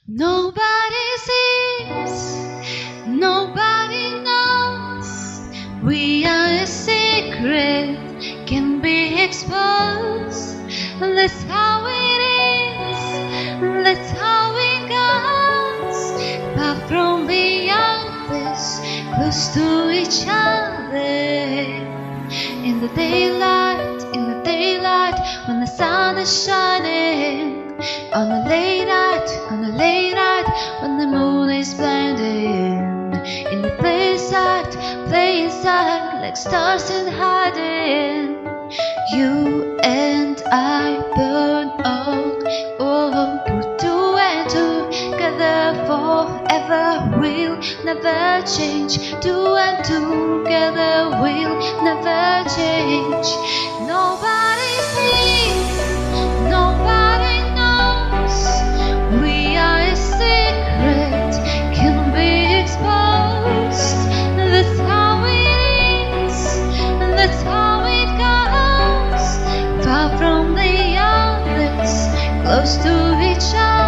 Nobody sees, nobody knows. We are a secret, can be exposed. That's how it is, that's how it goes. Far from beyond this, close to each other. In the daylight, when the sun is shining. On a late night, when the moon is blinding. In the plain sight, like stars in hiding. You and I burn out, oh, put two and together forever. We'll never change. Two and together we'll never change. Nobody sees, nobody knows. We are a secret, can be exposed. That's how it is, that's how it goes. Far from the others, close to each other.